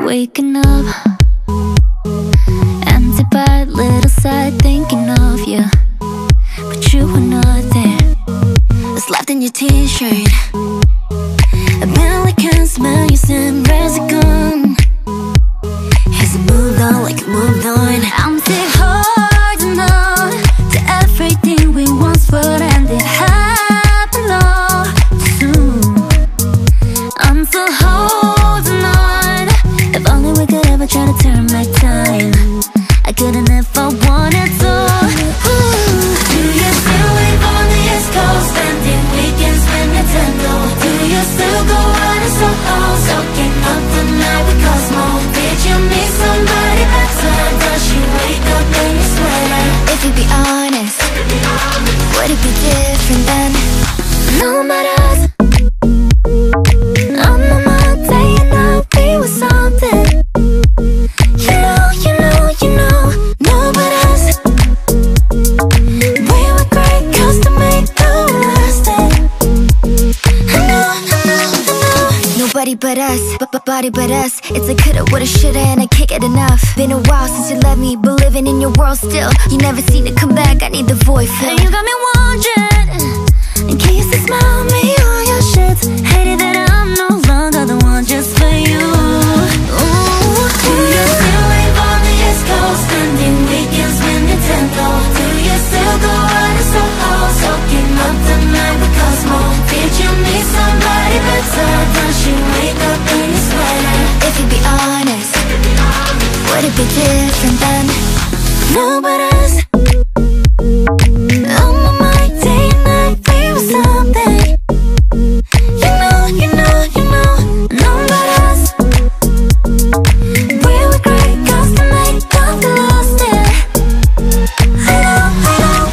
Waking up, empty but little sad thinking of you, but you were not there. What's left in your t-shirt? I barely can smell your scent. Where's it gone? Has it moved on like it moved on? I'm still holding on to everything we once thought ended happened all too soon. I'm still holding on. If only we could ever try to turn back time, I couldn't if I wanted to. Do you still live on the East Coast, spending weekends with Nintendo? Do you still go out in Soho, soaking up the night with Cosmo? Did you meet somebody better? Does she wake up in your sweater? If you be honest, would it be different then? No matter us, on my mind day and night, we were something. You know, nobody else. We were great, custom made, no lasting. I know. Nobody but us, body but us. It's a coulda, woulda, shoulda, and I can't get enough. Been a while since you left me, but living in your world still. You never seem to come back, I need the void filled. You got me wondering, can you still smile me on your shits? Hated that I'm no longer the one just for you. Ooh. Do you still live on the East Coast, spending weekends with Nintendo? Do you still go out in Soho, soaking up the night with Cosmo? Did you meet somebody better? Does she wake up in your sweater? If you be honest, would it be different then? No, but us, on my mind day and night, we were something. You know, no, but us, we were great, custom made, got lost in. I know.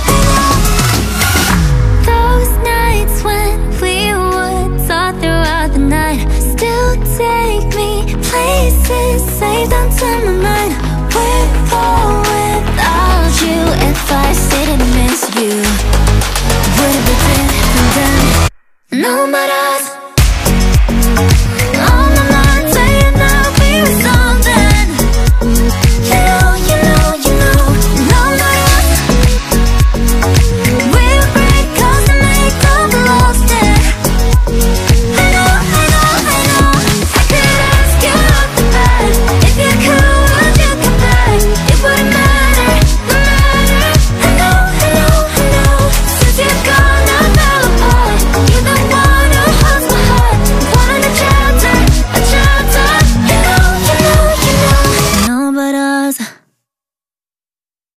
Those nights when we would talk throughout the night still take me places saved onto my mind. With or without you, if I stayed and miss you, would it be different then? No matter us.